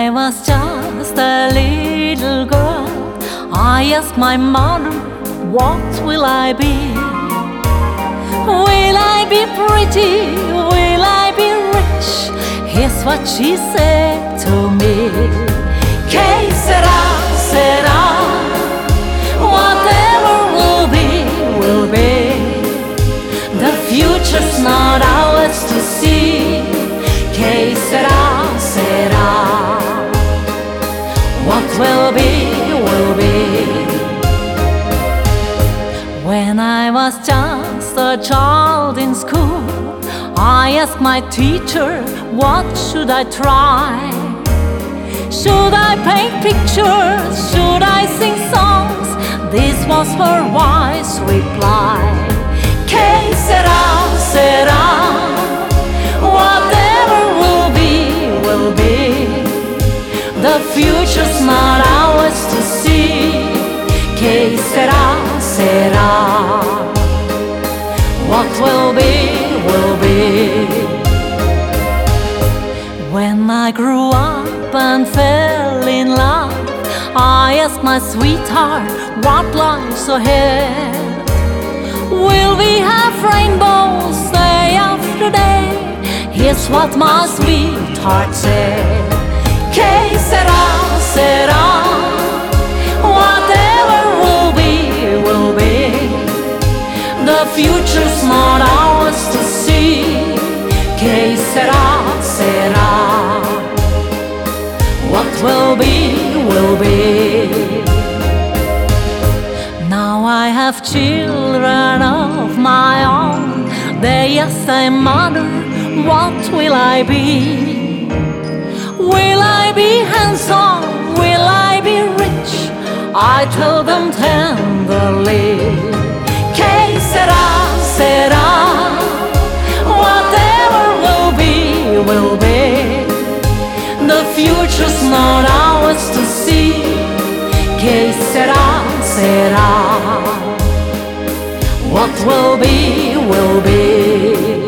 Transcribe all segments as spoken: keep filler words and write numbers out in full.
I was just a little girl, I asked my mother, what will I be? Will I be pretty? Will I be rich? Here's what she said to me. Que sera, sera, whatever will be, will be. The future's not ours to see. Que sera, sera, what will be, will be. When I was just a child in school, I asked my teacher, what should I try? Should I paint pictures? Should I sing songs? This was her wise reply. Que sera, sera, whatever will be, will be. The future's not ours to see. Que sera, sera, what will be, will be. When I grew up and fell in love, I asked my sweetheart, what lies ahead? Will we have rainbows day after day? Here's what my sweetheart said. Que sera, sera, whatever will be, will be. The future's not ours to see. Que sera, sera, what will be, will be. Now I have children of my own. They ask their mother, what will I be? Will I be handsome? Will I be rich? I tell them tenderly. Que sera, sera, whatever will be, will be. The future's not ours to see. Que sera, sera, what will be, will be.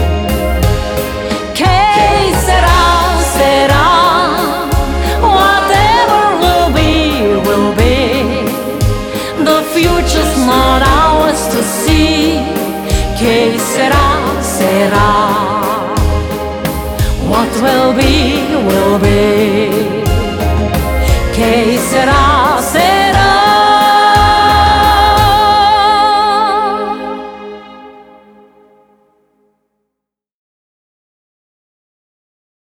Que sera, sera, whatever will be, will be. The future's not ours to see. Que sera, sera, what will be, will be. Que sera, sera.